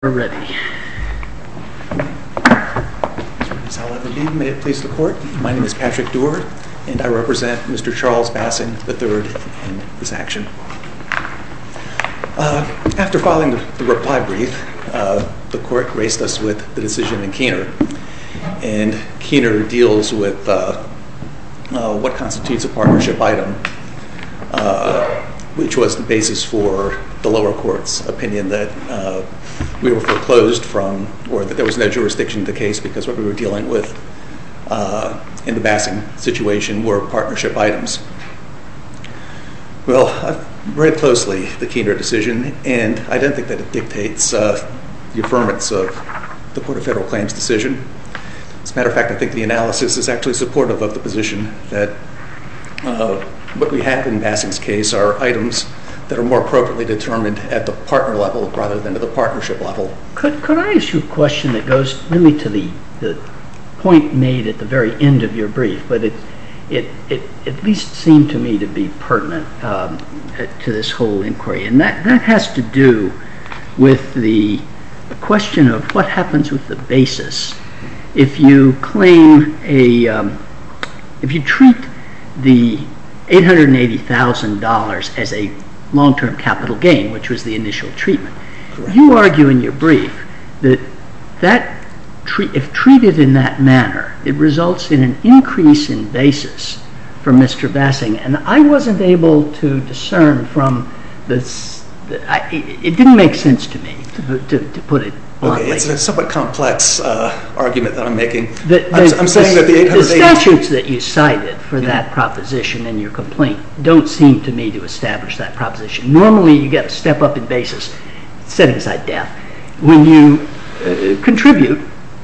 We're ready. As I'll ever be, may it please the Court. My name is Patrick Doerr, and I represent Mr. Charles Bassing III in this action. After filing the reply brief, the Court graced us with the decision in Keener. And Keener deals with what constitutes a partnership item, which was the basis for the lower court's opinion that we were foreclosed from, or that there was no jurisdiction in the case because what we were dealing with in the Bassing situation were partnership items. Well, I've read closely the Keener decision, and I don't think that it dictates the affirmance of the Court of Federal Claims decision. As a matter of fact, I think the analysis is actually supportive of the position that what we have in Bassing's case are items that are more appropriately determined at the partner level rather than at the partnership level. Could I ask you a question that goes really to the point made at the very end of your brief, but it at least seemed to me to be pertinent to this whole inquiry, and that has to do with the question of what happens with the basis if you claim if you treat the $880,000 as a long-term capital gain, which was the initial treatment. Correct. You argue in your brief that if treated in that manner, it results in an increase in basis for Mr. Bassing, and I wasn't able to discern from this. It didn't make sense to me, to put it bluntly. Okay, it's a somewhat complex argument that I'm making. I'm saying that the statutes that you cited for that proposition in your complaint don't seem to me to establish that proposition. Normally, you get a step up in basis, setting aside death, when you contribute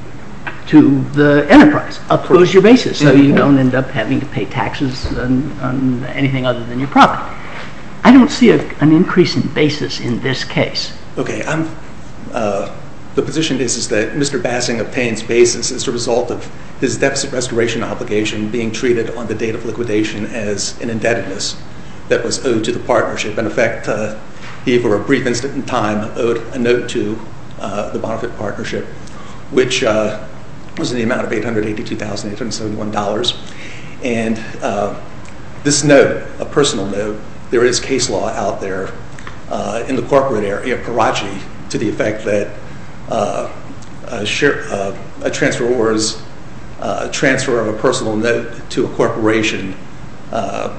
to the enterprise. Up goes your basis, so you don't end up having to pay taxes on anything other than your profit. I don't see an increase in basis in this case. Okay, the position is that Mr. Bassing obtains basis as a result of his deficit restoration obligation being treated on the date of liquidation as an indebtedness that was owed to the partnership. In effect, he, for a brief instant in time, owed a note to the Bonafide partnership, which was in the amount of $882,871. And this note, a personal note, there is case law out there in the corporate area, Karachi, to the effect that a transferor's transfer of a personal note to a corporation the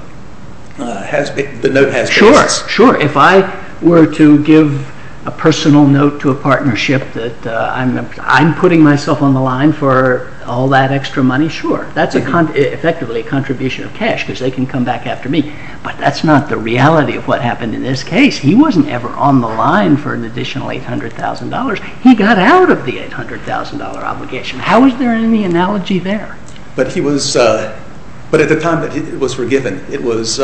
note has basis. Sure. If I were to give a personal note to a partnership that I'm putting myself on the line for all that extra money, sure. That's effectively a contribution of cash because they can come back after me. But that's not the reality of what happened in this case. He wasn't ever on the line for an additional $800,000. He got out of the $800,000 obligation. How is there any analogy there? But he was, but at the time that it was forgiven, it was,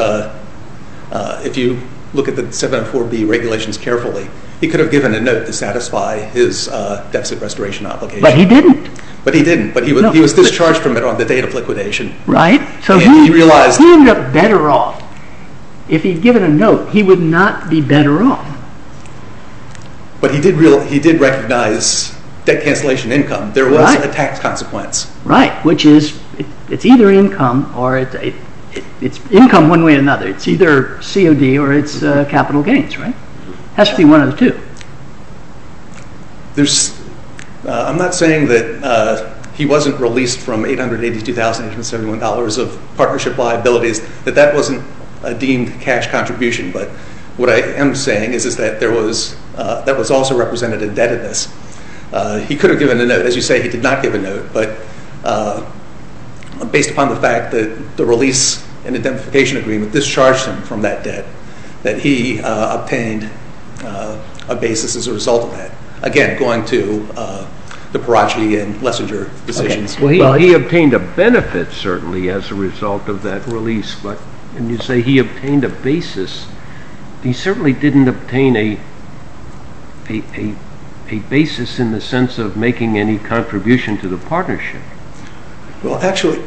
if you look at the 704B regulations carefully, he could have given a note to satisfy his deficit restoration obligation. But he didn't. But he was discharged from it on the date of liquidation. Right. So he realized he ended up better off. If he'd given a note, he would not be better off. But he did recognize debt cancellation income. There was a tax consequence. Right, which is it's either income or it's income one way or another. It's either COD or it's capital gains, right? Has to be one of the two. I'm not saying that he wasn't released from $882,871 of partnership liabilities, that wasn't a deemed cash contribution. But what I am saying is that there was that was also represented indebtedness. He could have given a note. As you say, he did not give a note. But based upon the fact that the release and indemnification agreement discharged him from that debt, that he obtained a basis as a result of that. Again, going to the Parachi and Lessinger decisions. Okay. Well, he obtained a benefit, certainly, as a result of that release. But when you say he obtained a basis, he certainly didn't obtain a basis in the sense of making any contribution to the partnership. Well, actually,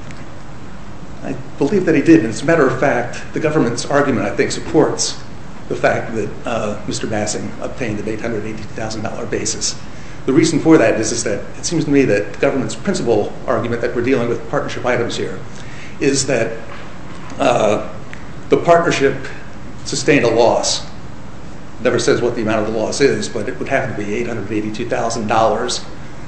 I believe that he did. And as a matter of fact, the government's argument, I think, supports the fact that Mr. Bassing obtained an $882,000 basis. The reason for that is that it seems to me that the government's principal argument that we're dealing with partnership items here is that the partnership sustained a loss. Never says what the amount of the loss is, but it would have to be $882,000.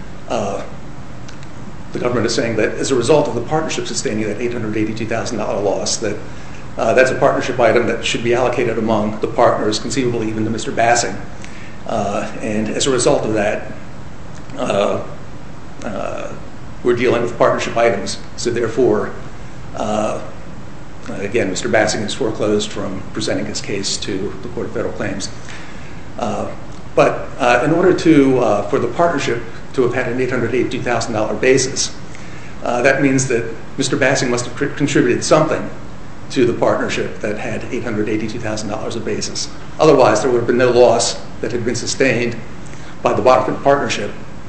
The government is saying that as a result of the partnership sustaining that $882,000 loss, that that's a partnership item that should be allocated among the partners, conceivably even to Mr. Bassing. And as a result of that, we're dealing with partnership items. So therefore, again, Mr. Bassing is foreclosed from presenting his case to the Court of Federal Claims. But in order for the partnership to have had an $882,000 basis, that means that Mr. Bassing must have contributed something to the partnership that had $882,000 of basis. Otherwise, there would have been no loss that had been sustained by the Waterfront Partnership.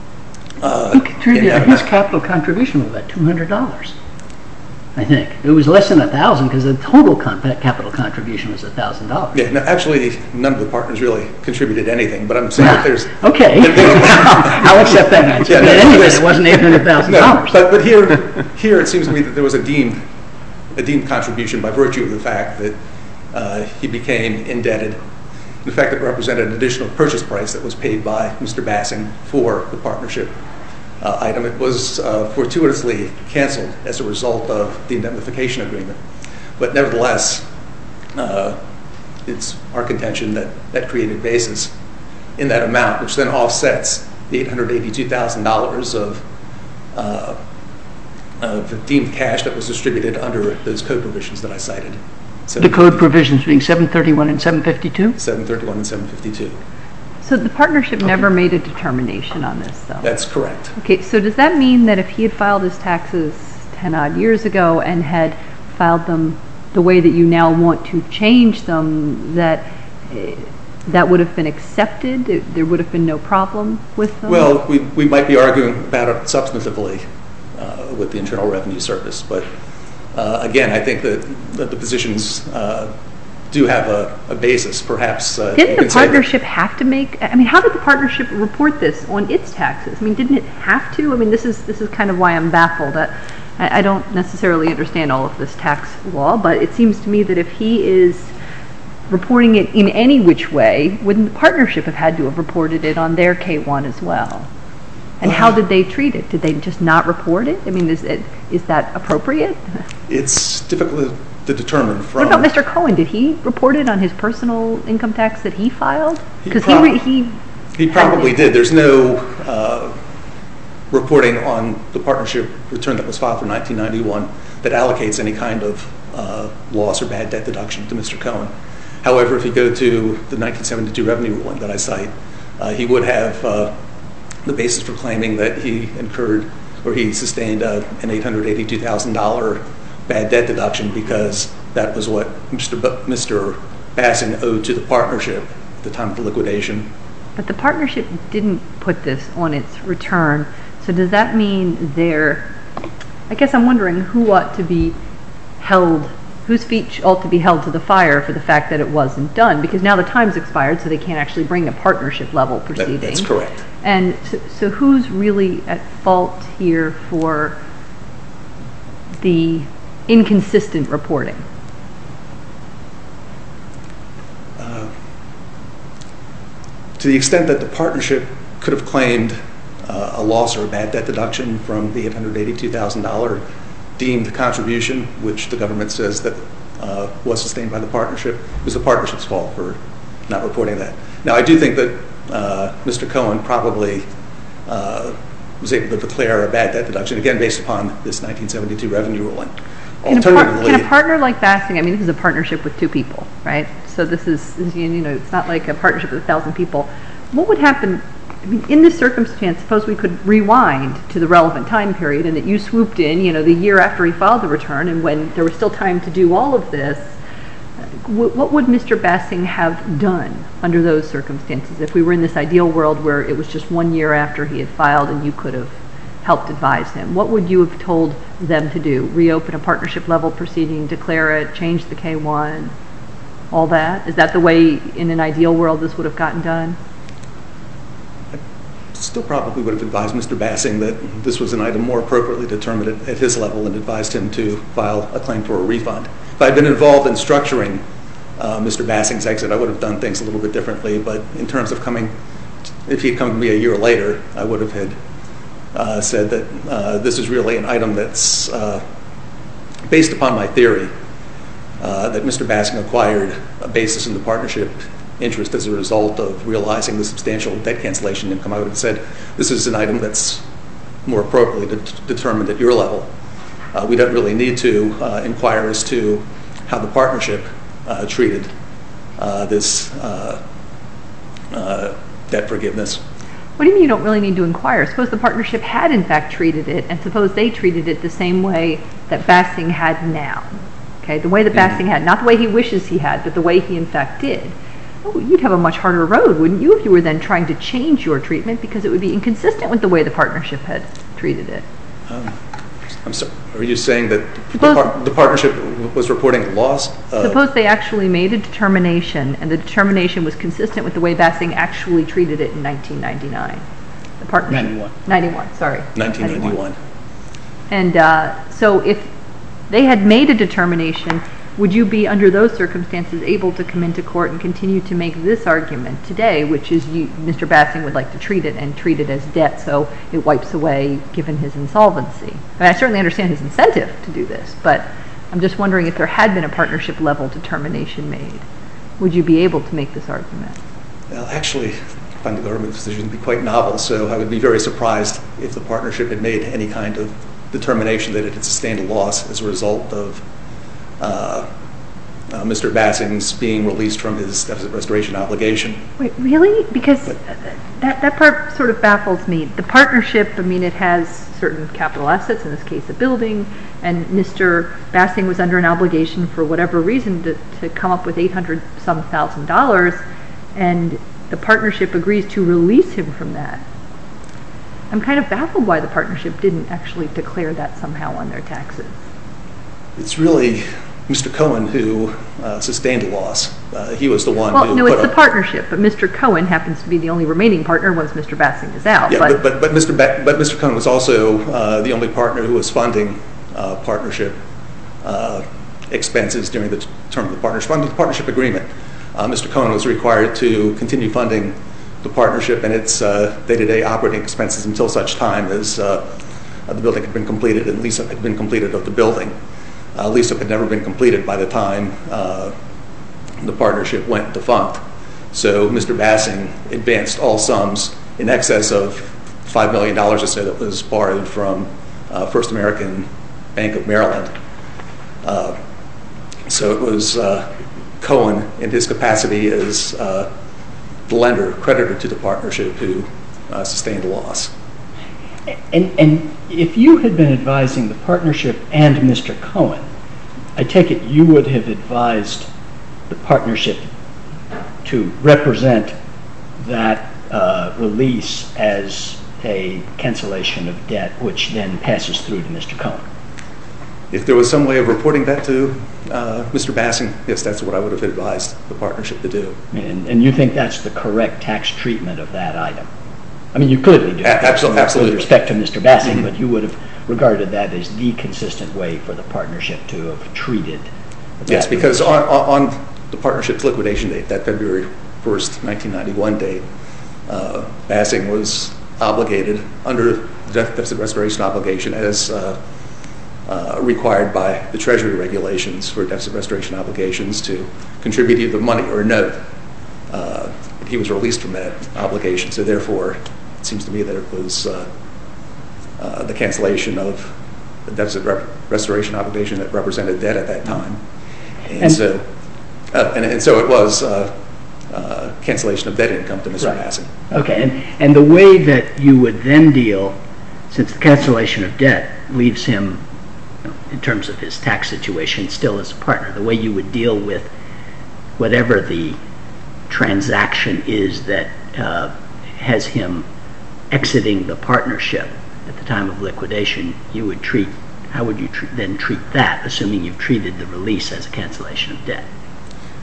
His capital contribution was about $200, I think. It was less than $1,000 because the total capital contribution was $1,000. Yeah, no, actually, none of the partners really contributed anything, but I'm saying that there's... Okay, I'll accept that answer. Yeah, but anyway, it wasn't $800,000. No, but here it seems to me that there was a deemed contribution by virtue of the fact that he became indebted. In fact, it represented an additional purchase price that was paid by Mr. Bassing for the partnership item. It was fortuitously canceled as a result of the indemnification agreement. But nevertheless, it's our contention that that created basis in that amount, which then offsets the $882,000 of deemed cash that was distributed under those code provisions that I cited. The code provisions being 731 and 752? 731 and 752. So the partnership never made a determination on this, though? That's correct. Okay, so does that mean that if he had filed his taxes 10-odd years ago and had filed them the way that you now want to change them, that would have been accepted? There would have been no problem with them? Well, we might be arguing about it substantively with the Internal Revenue Service, but again, I think that the positions do have a basis, perhaps. Didn't the partnership have to make? I mean, how did the partnership report this on its taxes? I mean, didn't it have to? I mean, this is kind of why I'm baffled. I don't necessarily understand all of this tax law, but it seems to me that if he is reporting it in any which way, wouldn't the partnership have had to have reported it on their K-1 as well? And how did they treat it? Did they just not report it? I mean, is that appropriate? It's difficult to determine from... What about Mr. Cohen? Did he report it on his personal income tax that he filed? Because he probably did. There's no reporting on the partnership return that was filed for 1991 that allocates any kind of loss or bad debt deduction to Mr. Cohen. However, if you go to the 1972 revenue ruling that I cite, he would have the basis for claiming that he incurred or he sustained an $882,000 bad debt deduction because that was what Mr. Bassing owed to the partnership at the time of the liquidation. But the partnership didn't put this on its return, so does that mean I guess I'm wondering who ought to be held, whose feet ought to be held to the fire for the fact that it wasn't done, because now the time's expired, so they can't actually bring a partnership level proceeding. That's correct. And so who's really at fault here for the inconsistent reporting? To the extent that the partnership could have claimed a loss or a bad debt deduction from the $882,000 deemed contribution, which the government says that was sustained by the partnership, it was the partnership's fault for not reporting that. Now, I do think that Mr. Cohen probably was able to declare a bad debt deduction, again, based upon this 1972 revenue ruling. Can a partner like Bassing, I mean, this is a partnership with two people, right? So this is, it's not like a partnership with 1,000 people. What would happen, I mean, in this circumstance, suppose we could rewind to the relevant time period and that you swooped in, the year after he filed the return and when there was still time to do all of this, what would Mr. Bassing have done under those circumstances if we were in this ideal world where it was just 1 year after he had filed and you could have helped advise him? What would you have told them to do? Reopen a partnership level proceeding, declare it, change the K-1? all that? Is that the way, in an ideal world, this would have gotten done? Still probably would have advised Mr. Bassing that this was an item more appropriately determined at his level and advised him to file a claim for a refund. If I had been involved in structuring Mr. Bassing's exit, I would have done things a little bit differently, but in terms of if he had come to me a year later, I would have said that this is really an item that's based upon my theory that Mr. Bassing acquired a basis in the partnership interest as a result of realizing the substantial debt cancellation income. I would have said this is an item that's more appropriately determined at your level. We don't really need to inquire as to how the partnership treated this debt forgiveness. What do you mean you don't really need to inquire? Suppose the partnership had in fact treated it, and suppose they treated it the same way that Bassing had now. Okay, the way that Bassing had, not the way he wishes he had, but the way he in fact did. Oh, you'd have a much harder road, wouldn't you, if you were then trying to change your treatment, because it would be inconsistent with the way the partnership had treated it. I'm sorry, are you saying that the partnership was reporting a loss? Suppose they actually made a determination, and the determination was consistent with the way Bassing actually treated it in 1999. The partnership. 91, sorry. 1991. And so if they had made a determination, would you be, under those circumstances, able to come into court and continue to make this argument today, which is Mr. Bassing would like to treat it and treat it as debt, so it wipes away given his insolvency? I mean, I certainly understand his incentive to do this, but I'm just wondering if there had been a partnership level determination made, would you be able to make this argument? Well, actually, I find the government position to be quite novel, so I would be very surprised if the partnership had made any kind of determination that it had sustained a loss as a result of Mr. Bassing's being released from his deficit restoration obligation. Wait, really? Because that part sort of baffles me. The partnership, I mean, it has certain capital assets, in this case a building, and Mr. Bassing was under an obligation for whatever reason to come up with $800-some thousand, and the partnership agrees to release him from that. I'm kind of baffled why the partnership didn't actually declare that somehow on their taxes. It's really Mr. Cohen who sustained a loss. He was the one who... Well, no, it's the partnership, but Mr. Cohen happens to be the only remaining partner once Mr. Bassing is out. Yeah, but Mr. Cohen was also the only partner who was funding partnership expenses during the term of the partnership. Under the partnership agreement, Mr. Cohen was required to continue funding the partnership and its day-to-day operating expenses until such time as the building had been completed and lease-up had been completed of the building. Lease-up had never been completed by the time the partnership went defunct. So Mr. Bassing advanced all sums in excess of $5 million or so that was borrowed from First American Bank of Maryland. So it was Cohen, in his capacity as the lender, creditor to the partnership, who sustained a loss. And if you had been advising the partnership and Mr. Cohen, I take it you would have advised the partnership to represent that release as a cancellation of debt, which then passes through to Mr. Cohen. If there was some way of reporting that to Mr. Bassing, yes, that's what I would have advised the partnership to do. And you think that's the correct tax treatment of that item? I mean, you clearly do. Absolutely. With respect to Mr. Bassing, but you would have regarded that as the consistent way for the partnership to have treated that. Yes, because on the partnership's liquidation date, that February 1st, 1991 date, Bassing was obligated under the deficit restoration obligation as required by the Treasury regulations for deficit restoration obligations to contribute either money or a note. He was released from that obligation, so therefore it seems to me that it was the cancellation of the deficit restoration obligation that represented debt at that time. And so it was cancellation of debt income to Mr. Bassing. Okay, and the way that you would then deal, since the cancellation of debt leaves him, in terms of his tax situation, still as a partner, the way you would deal with whatever the transaction is that has him exiting the partnership at the time of liquidation, you would treat, how would you then treat that, assuming you've treated the release as a cancellation of debt?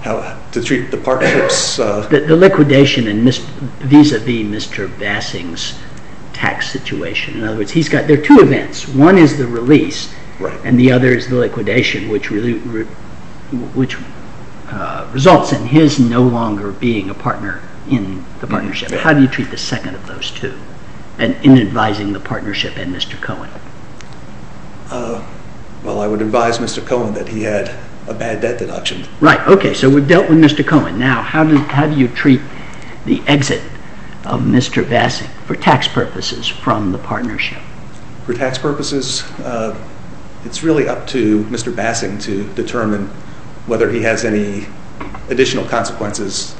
how to treat the partnerships. The liquidation and vis-a-vis Mr. Bassing's tax situation. In other words, there are two events. One is the release, right, and the other is the liquidation, which results in his no longer being a partner in the partnership. Yeah. How do you treat the second of those two, and in advising the partnership and Mr. Cohen? Well, I would advise Mr. Cohen that he had a bad debt deduction. Right. Okay. So we've dealt with Mr. Cohen. Now, how do you treat the exit of Mr. Bassing for tax purposes from the partnership? For tax purposes, it's really up to Mr. Bassing to determine whether he has any additional consequences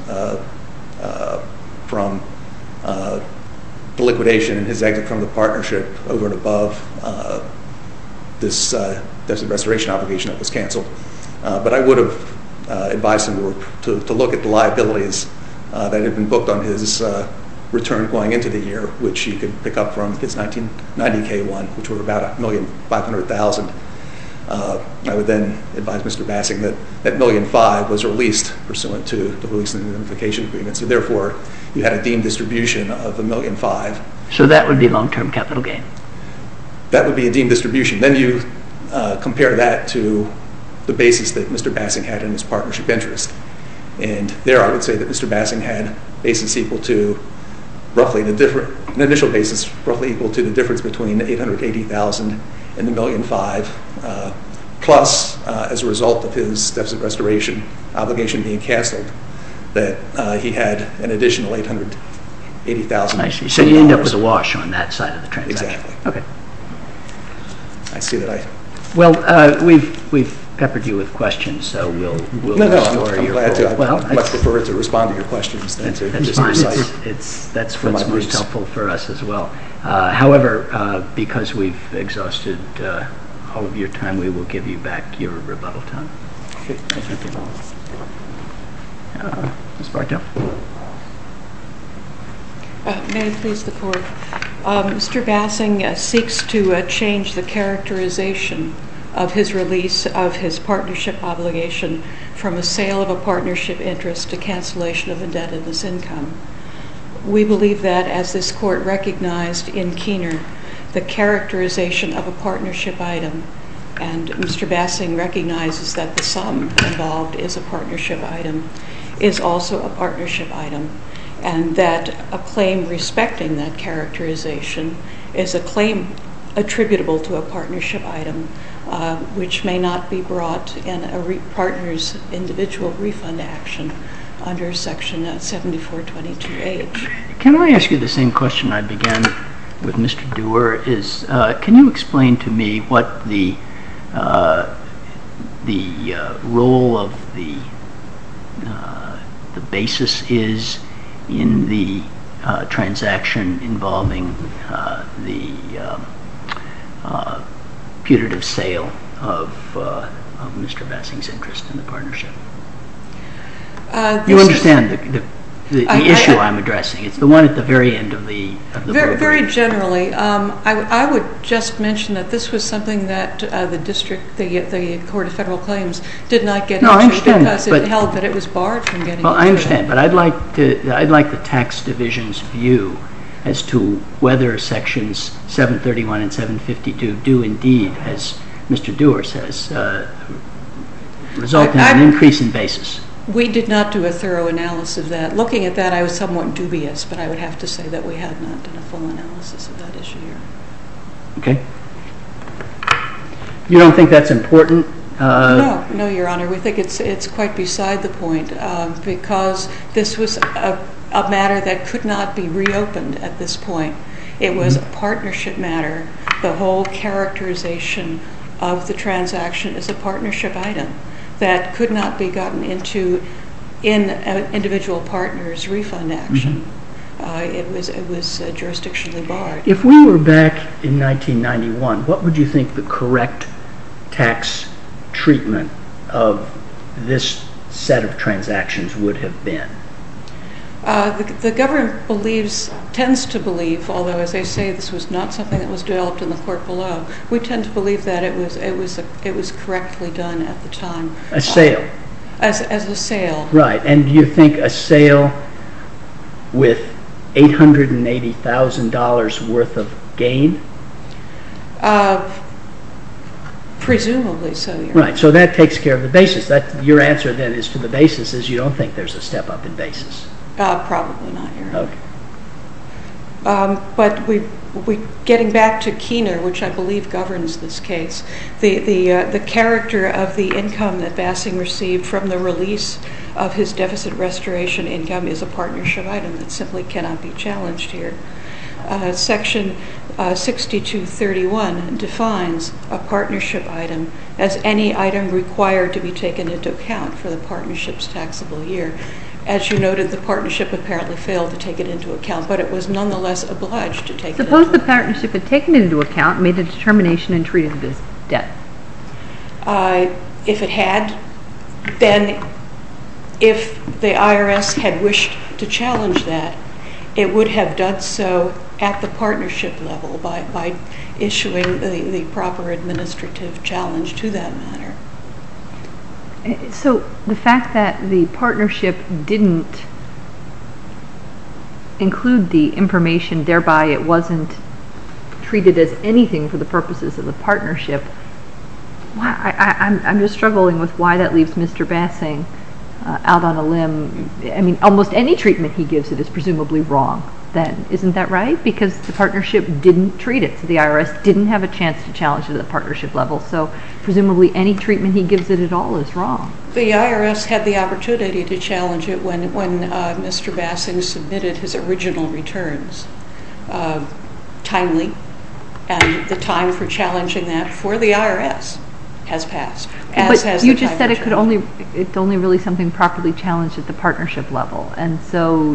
from the liquidation and his exit from the partnership over and above this deficit restoration obligation that was canceled. But I would have advised him to look at the liabilities that had been booked on his return going into the year, which he could pick up from his 1990 K1, which were about $1,500,000. I would then advise Mr. Bassing that $1.5 million was released pursuant to the release and indemnification agreement. So therefore, you had a deemed distribution of $1.5 million. So that would be long-term capital gain. That would be a deemed distribution. Then you compare that to the basis that Mr. Bassing had in his partnership interest. And there I would say that Mr. Bassing had basis equal to roughly an initial basis roughly equal to the difference between $880,000 and the $1.5 million, plus as a result of his deficit restoration obligation being canceled, that he had an additional $880,000. I see. So you end up with a wash on that side of the transaction. Exactly. Okay. I see that Well, we've peppered you with questions, so we'll restore I'm your glad to. Well, I much prefer to respond to your questions than to that's just fine. recite. That's for what's my most briefs. helpful for us as well. However, because we've exhausted all of your time, we will give you back your rebuttal time. Okay, thank you. Ms. Bartow? May it please the Court. Mr. Bassing seeks to change the characterization of his release of his partnership obligation from a sale of a partnership interest to cancellation of indebtedness income. We believe that, as this Court recognized in Keener, the characterization of a partnership item, and Mr. Bassing recognizes that the sum involved is a partnership item, is also a partnership item, and that a claim respecting that characterization is a claim attributable to a partnership item, which may not be brought in a partner's individual refund action under Section 7422H. Can I ask you the same question I began with Mr. Dewar? Can you explain to me what the role of the basis is in the transaction involving the putative sale of Mr. Bassing's interest in the partnership? You understand the issue I'm addressing. It's the one at the very end of the Very generally, I would just mention that this was something that the Court of Federal Claims did not get into because it held that it was barred from getting into it. Well, I understand, but I'd like the tax division's view as to whether sections 731 and 752 do indeed, as Mr. Dewar says, result in an increase in basis. We did not do a thorough analysis of that. Looking at that, I was somewhat dubious, but I would have to say that we have not done a full analysis of that issue here. Okay. You don't think that's important? No, Your Honor. We think it's quite beside the point because this was a matter that could not be reopened at this point. It was a partnership matter. The whole characterization of the transaction is a partnership item that could not be gotten into in an individual partner's refund action. It was jurisdictionally barred. If we were back in 1991, what would you think the correct tax treatment of this set of transactions would have been? The government tends to believe, although as I say this was not something that was developed in the court below, we tend to believe that it was correctly done at the time. A sale. As a sale. Right, and do you think a sale with $880,000 worth of gain? Presumably so, Your Honor. Right, so that takes care of the basis. Your answer then is to the basis is you don't think there's a step up in basis. Probably not, Your Honor. Okay. But we getting back to Keener, which I believe governs this case, the character of the income that Bassing received from the release of his deficit restoration income is a partnership item that simply cannot be challenged here. Section 6231 defines a partnership item as any item required to be taken into account for the partnership's taxable year. As you noted, the partnership apparently failed to take it into account, but it was nonetheless obliged to take it into account. Suppose the partnership had taken it into account, made a determination, and treated it as debt. If it had, then if the IRS had wished to challenge that, it would have done so at the partnership level by issuing the proper administrative challenge to that matter. So the fact that the partnership didn't include the information, thereby it wasn't treated as anything for the purposes of the partnership, I'm just struggling with why that leaves Mr. Bassing out on a limb. I mean, almost any treatment he gives it is presumably wrong then. Isn't that right? Because the partnership didn't treat it, so the IRS didn't have a chance to challenge it at the partnership level, so presumably any treatment he gives it at all is wrong. The IRS had the opportunity to challenge it when Mr. Bassing submitted his original returns timely, and the time for challenging that for the IRS has passed. But you just said it's only really something properly challenged at the partnership level, and so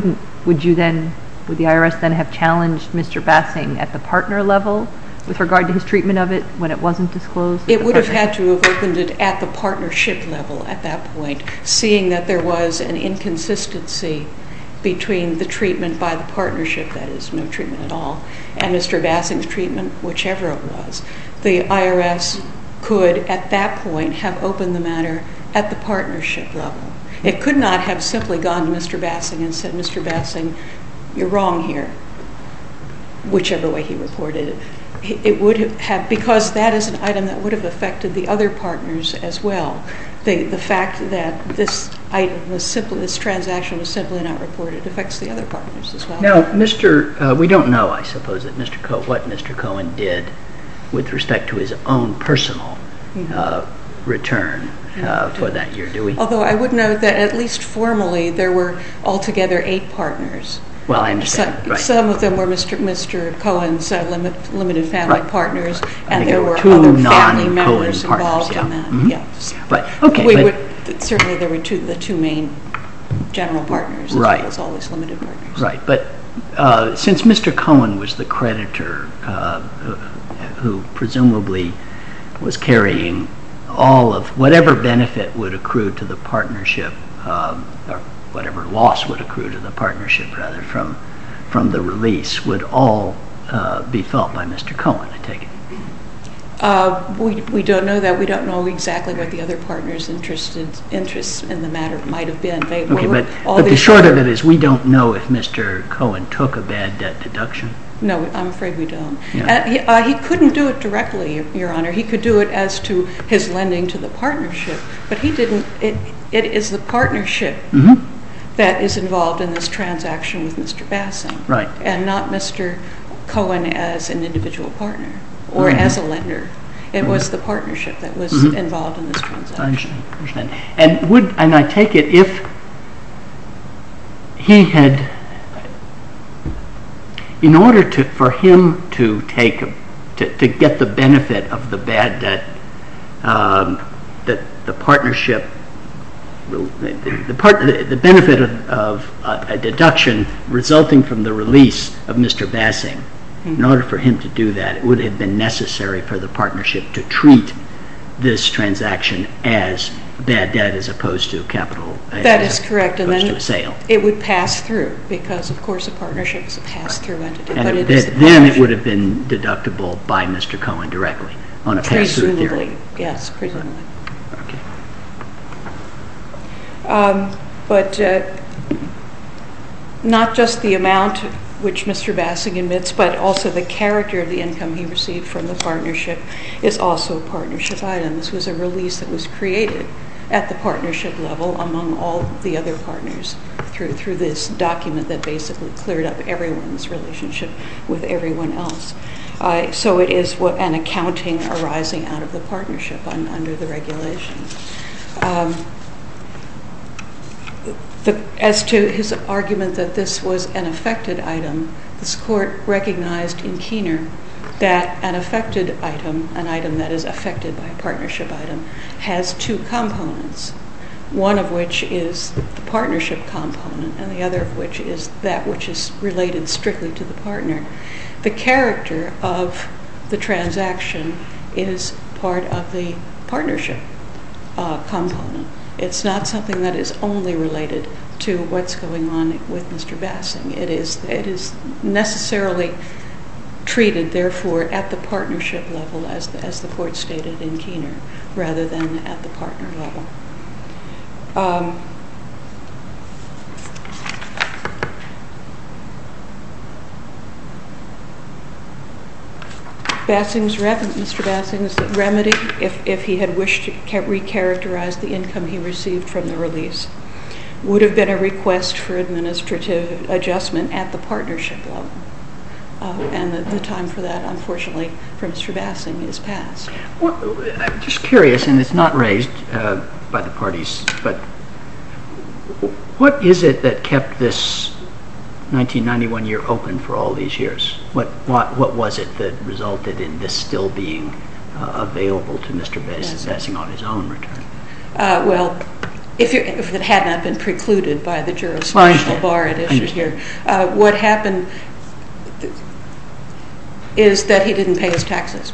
would the IRS then have challenged Mr. Bassing at the partner level with regard to his treatment of it when it wasn't disclosed? It would have had to have opened it at the partnership level at that point, seeing that there was an inconsistency between the treatment by the partnership, that is, no treatment at all, and Mr. Bassing's treatment, whichever it was. The IRS could, at that point, have opened the matter at the partnership level. It could not have simply gone to Mr. Bassing and said, Mr. Bassing, you're wrong here, whichever way he reported it. It would have, because that is an item that would have affected the other partners as well. The fact that this item was simply, this transaction was simply not reported affects the other partners as well. Now, we don't know, I suppose, what Mr. Cohen did with respect to his own personal return for that year, do we? Although I would note that at least formally there were altogether 8 partners. Well, I understand. Right. Some of them were Mr. Cohen's limited family partners, and there were 2 other family members involved in that. Mm-hmm. Yes. Right. Okay. Certainly there were the 2 main general partners, as well as all these limited partners. Right. But since Mr. Cohen was the creditor who presumably was carrying all of whatever benefit would accrue to the partnership, or whatever loss would accrue to the partnership, rather, from the release, would all be felt by Mr. Cohen, I take it? We don't know that. We don't know exactly what the other partners' interests in the matter might have been. But the short of it is we don't know if Mr. Cohen took a bad debt deduction. No, I'm afraid we don't. Yeah. He couldn't do it directly, Your Honor. He could do it as to his lending to the partnership, but he didn't. It is the partnership that is involved in this transaction with Mr. Bassing, right, and not Mr. Cohen as an individual partner or as a lender. It was the partnership that was involved in this transaction. I understand. And I take it if he had, in order for him to get the benefit of the bad debt, that the partnership, the benefit of a deduction resulting from the release of Mr. Bassing, in order for him to do that, it would have been necessary for the partnership to treat this transaction as bad debt as opposed to capital. That is correct, and then to a sale. It would pass through because, of course, a partnership is a pass-through entity. And but then it would have been deductible by Mr. Cohen directly on a pass-through theory. Presumably, yes, presumably. Okay. But not just the amount which Mr. Bassing admits, but also the character of the income he received from the partnership is also a partnership item. This was a release that was created at the partnership level among all the other partners through this document that basically cleared up everyone's relationship with everyone else. So it is an accounting arising out of the partnership under the regulations. As to his argument that this was an affected item, this court recognized in Keener that an affected item, an item that is affected by a partnership item, has two components, one of which is the partnership component and the other of which is that which is related strictly to the partner. The character of the transaction is part of the partnership component. It's not something that is only related to what's going on with Mr. Bassing. It is necessarily treated, therefore, at the partnership level, as the court stated in Keener, rather than at the partner level. Mr. Bassing's remedy, if he had wished to recharacterize the income he received from the release, would have been a request for administrative adjustment at the partnership level. And the time for that, unfortunately, for Mr. Bassing is past. Well, I'm just curious, and it's not raised by the parties, but what is it that kept this 1991 year open for all these years? What was it that resulted in this still being available to Mr. Bassing on his own return? Well, if it had not been precluded by the jurisdictional bar at issue here, what happened is that he didn't pay his taxes.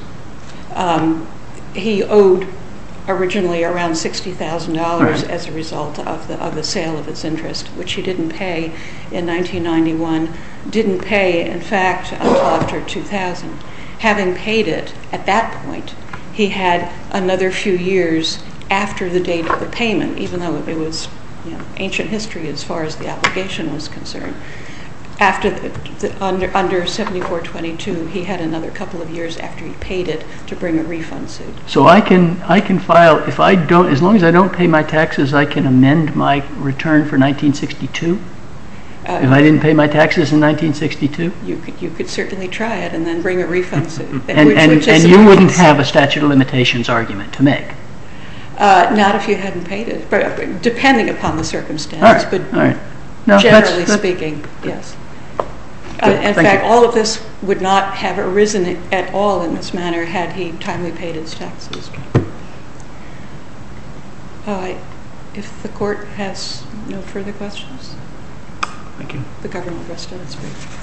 He owed originally around $60,000 as a result of the sale of its interest, which he didn't pay in 1991, didn't pay, in fact, until after 2000. Having paid it at that point, he had another few years after the date of the payment, even though it was ancient history as far as the obligation was concerned. After under 7422, he had another couple of years after he paid it to bring a refund suit. So I can file, if I don't, as long as I don't pay my taxes, I can amend my return for 1962? If I didn't pay my taxes in 1962? You could certainly try it and then bring a refund suit. And you wouldn't have a statute of limitations argument to make? Not if you hadn't paid it, but depending upon the circumstance. All right. No, generally speaking, yes. In fact, all of this would not have arisen at all in this manner had he timely paid his taxes. If the court has no further questions, thank you. The government will rest on its brief.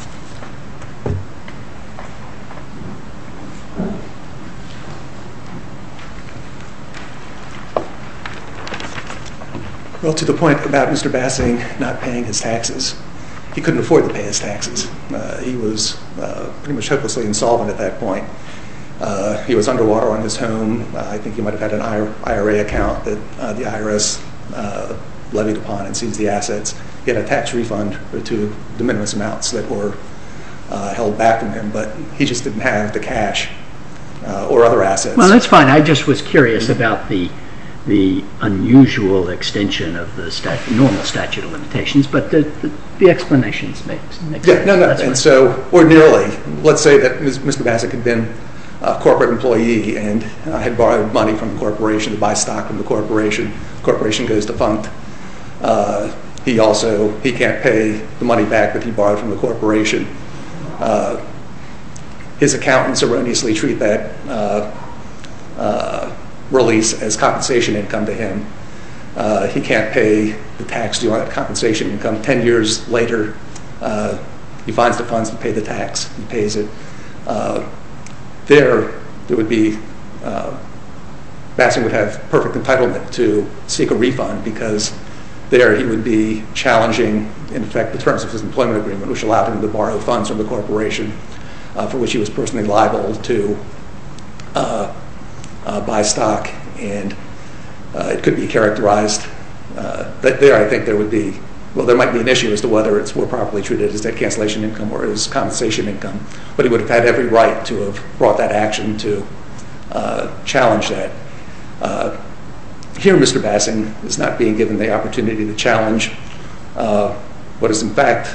Well, to the point about Mr. Bassing not paying his taxes, he couldn't afford to pay his taxes. He was pretty much hopelessly insolvent at that point. He was underwater on his home. I think he might have had an IRA account that the IRS levied upon and seized the assets. He had a tax refund or two de minimis amounts that were held back from him, but he just didn't have the cash or other assets. Well, that's fine. I just was curious about the unusual extension of the normal statute of limitations, but the explanations make sense. Yeah, no. And so ordinarily, let's say that Mr. Bassing had been a corporate employee and had borrowed money from the corporation to buy stock from the corporation. The corporation goes defunct. He can't pay the money back that he borrowed from the corporation. His accountants erroneously treat that release as compensation income to him. He can't pay the tax due on that compensation income. 10 years later, he finds the funds to pay the tax. He pays it. There would be, Bassing would have perfect entitlement to seek a refund because there he would be challenging, in effect, the terms of his employment agreement, which allowed him to borrow funds from the corporation for which he was personally liable to buy stock. And it could be characterized there I think there would be, well, there might be an issue as to whether it's more properly treated as debt cancellation income or as compensation income, but he would have had every right to have brought that action to challenge that. Here, Mr. Bassing is not being given the opportunity to challenge what is in fact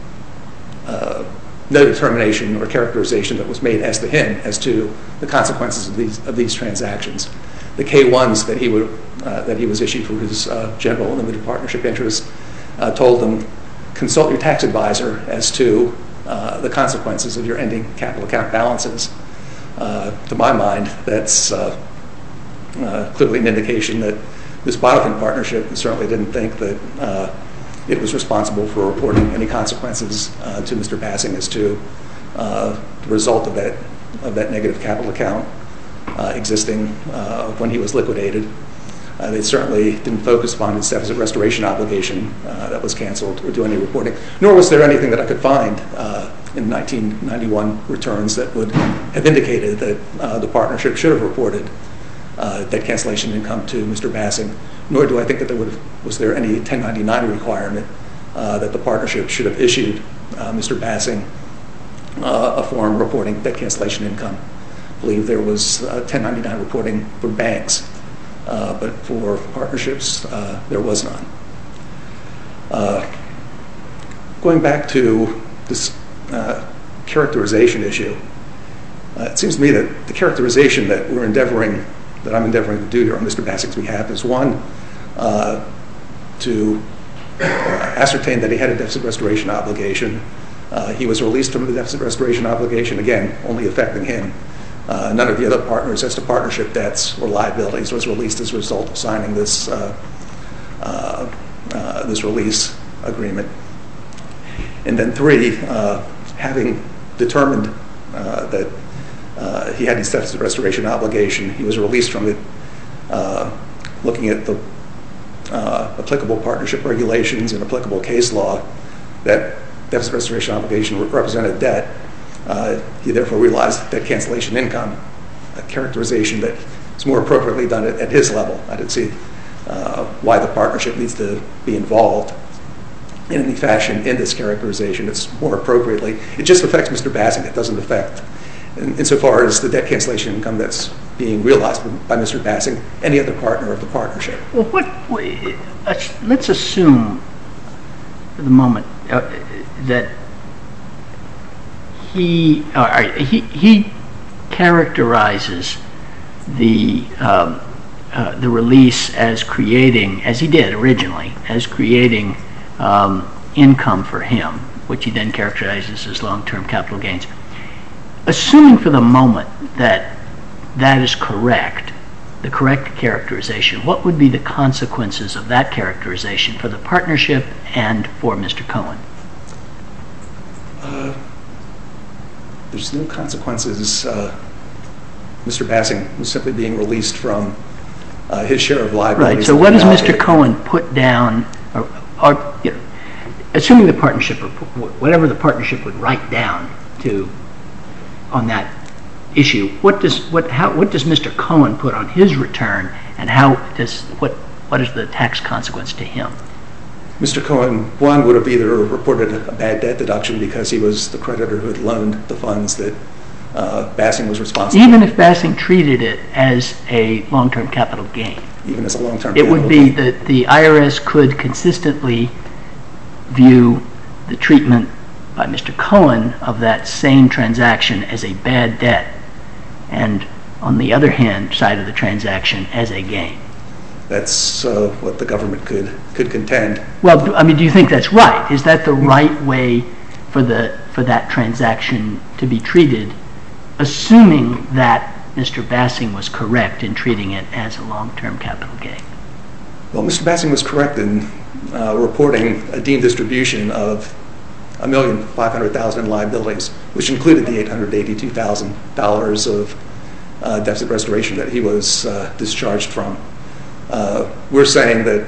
no determination or characterization that was made as to him as to the consequences of these transactions. The K-1s that he was issued for his general limited partnership interest told him, consult your tax advisor as to the consequences of your ending capital account balances. To my mind, that's clearly an indication that this Botofin partnership certainly didn't think that it was responsible for reporting any consequences to Mr. Bassing as to the result of that negative capital account existing when he was liquidated. They certainly didn't focus upon his deficit restoration obligation that was canceled or do any reporting, nor was there anything that I could find in 1991 returns that would have indicated that the partnership should have reported debt cancellation income to Mr. Bassing, nor do I think that was there any 1099 requirement that the partnership should have issued Mr. Bassing a form reporting debt cancellation income. I believe there was 1099 reporting for banks, but for partnerships there was none. Going back to this characterization issue, it seems to me that the characterization that I'm endeavoring to do here on Mr. Bassing's behalf is one, to ascertain that he had a deficit restoration obligation. He was released from the deficit restoration obligation, again, only affecting him. None of the other partners as to partnership debts or liabilities was released as a result of signing this release agreement. And then three, having determined that he had his deficit restoration obligation, he was released from it, looking at the applicable partnership regulations and applicable case law, that deficit restoration obligation represented debt. He therefore realized that cancellation income, a characterization that is more appropriately done at his level. I didn't see why the partnership needs to be involved in any fashion in this characterization. It's more appropriately, it just affects Mr. Bassing. It doesn't affect, insofar as the debt cancellation income that's being realized by Mr. Bassing, any other partner of the partnership. Well, let's assume for the moment that he characterizes the release as creating, as he did originally, as creating income for him, which he then characterizes as long-term capital gains. Assuming for the moment that that is correct, the correct characterization, what would be the consequences of that characterization for the partnership and for Mr. Cohen? There's no consequences. Mr. Bassing was simply being released from his share of liabilities. Right, so what does Mr. Cohen put down, or assuming the partnership, or whatever the partnership would write down on that issue, what does Mr. Cohen put on his return, and what is the tax consequence to him? Mr. Cohen, one, would have either reported a bad debt deduction because he was the creditor who had loaned the funds that Bassing was responsible for. Even if Bassing treated it as a long-term capital gain? Even as a long-term capital gain. It would be gain. that the IRS could consistently view the treatment by Mr. Cohen of that same transaction as a bad debt, and on the other hand, side of the transaction as a gain. That's what the government could contend. Well, I mean, do you think that's right? Is that the right way for that transaction to be treated, assuming that Mr. Bassing was correct in treating it as a long-term capital gain? Well, Mr. Bassing was correct in reporting a deemed distribution of $1,500,000 in liabilities, which included the $882,000 of deficit restoration that he was discharged from. We're saying that,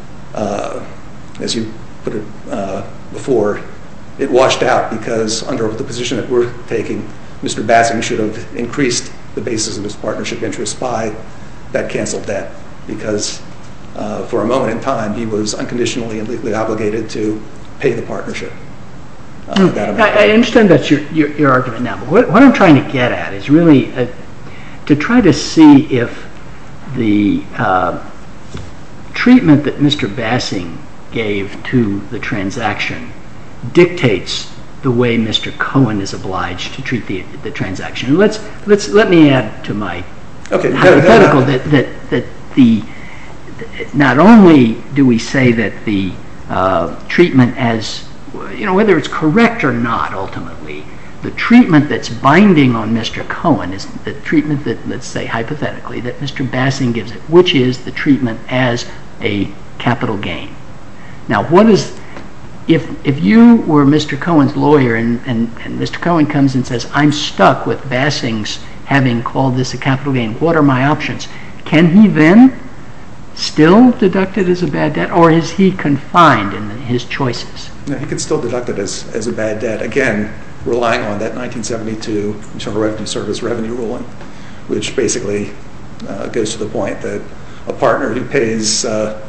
as you put it before, it washed out because under the position that we're taking, Mr. Bassing should have increased the basis of his partnership interest by that canceled debt, because for a moment in time, he was unconditionally and legally obligated to pay the partnership. I understand that's your argument now, but what I'm trying to get at is really to try to see if the treatment that Mr. Bassing gave to the transaction dictates the way Mr. Cohen is obliged to treat the transaction. Let me add to my hypothetical that not only do we say that the treatment as, whether it's correct or not ultimately, the treatment that's binding on Mr. Cohen is the treatment that, let's say hypothetically, that Mr. Bassing gives it, which is the treatment as a capital gain. Now, if you were Mr. Cohen's lawyer and Mr. Cohen comes and says, I'm stuck with Bassing's having called this a capital gain, what are my options? Can he then still deduct it as a bad debt, or is he confined in his choices? No, he can still deduct it as a bad debt, again, relying on that 1972 Internal Revenue Service revenue ruling, which basically goes to the point that a partner who pays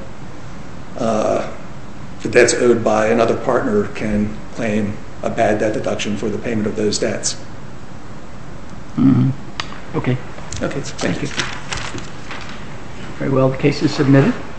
the debts owed by another partner can claim a bad debt deduction for the payment of those debts. Okay. Okay, thank you. Very well, the case is submitted.